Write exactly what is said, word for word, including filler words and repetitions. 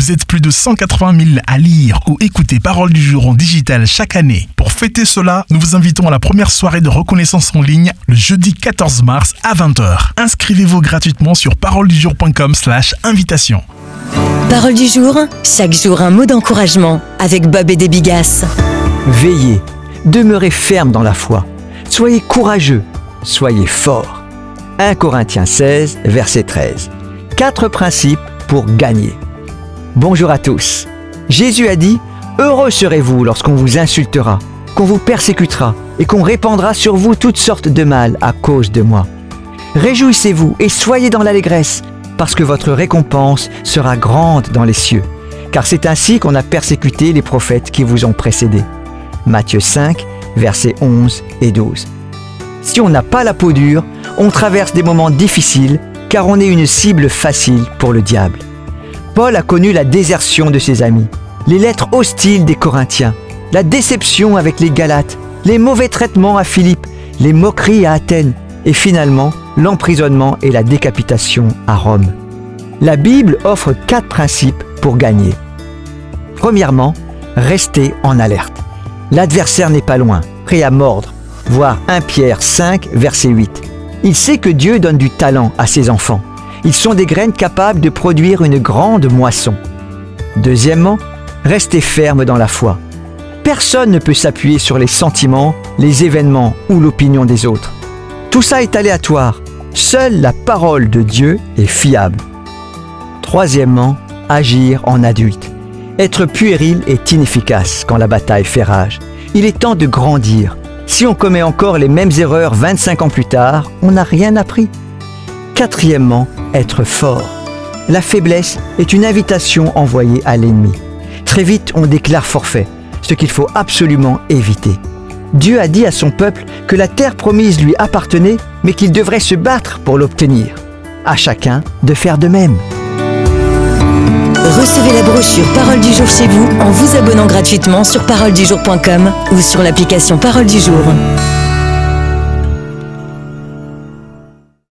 Vous êtes plus de cent quatre-vingt mille à lire ou écouter Parole du jour en digital chaque année. Pour fêter cela, nous vous invitons à la première soirée de reconnaissance en ligne le jeudi quatorze mars à vingt heures. Inscrivez-vous gratuitement sur paroledujour point com slash invitation. Parole du jour, chaque jour un mot d'encouragement avec Bob et Débigas. Veillez, demeurez ferme dans la foi. Soyez courageux, soyez forts. un Corinthiens seize, verset treize. Quatre principes pour gagner. Bonjour à tous. Jésus a dit « Heureux serez-vous lorsqu'on vous insultera, qu'on vous persécutera et qu'on répandra sur vous toutes sortes de mal à cause de moi. Réjouissez-vous et soyez dans l'allégresse, parce que votre récompense sera grande dans les cieux, car c'est ainsi qu'on a persécuté les prophètes qui vous ont précédés. » Matthieu cinq, versets onze et douze. Si on n'a pas la peau dure, on traverse des moments difficiles, car on est une cible facile pour le diable. Paul a connu la désertion de ses amis, les lettres hostiles des Corinthiens, la déception avec les Galates, les mauvais traitements à Philippe, les moqueries à Athènes et finalement l'emprisonnement et la décapitation à Rome. La Bible offre quatre principes pour gagner. Premièrement, restez en alerte. L'adversaire n'est pas loin, prêt à mordre, voir un Pierre cinq, verset huit. Il sait que Dieu donne du talent à ses enfants. Ils sont des graines capables de produire une grande moisson. Deuxièmement, restez ferme dans la foi. Personne ne peut s'appuyer sur les sentiments, les événements ou l'opinion des autres. Tout ça est aléatoire. Seule la parole de Dieu est fiable. Troisièmement, agir en adulte. Être puéril est inefficace quand la bataille fait rage. Il est temps de grandir. Si on commet encore les mêmes erreurs vingt-cinq ans plus tard, on n'a rien appris. Quatrièmement, être fort. La faiblesse est une invitation envoyée à l'ennemi. Très vite, on déclare forfait, ce qu'il faut absolument éviter. Dieu a dit à son peuple que la terre promise lui appartenait, mais qu'il devrait se battre pour l'obtenir. À chacun de faire de même. Recevez la brochure Parole du jour chez vous en vous abonnant gratuitement sur parole du jour point com ou sur l'application Parole du jour.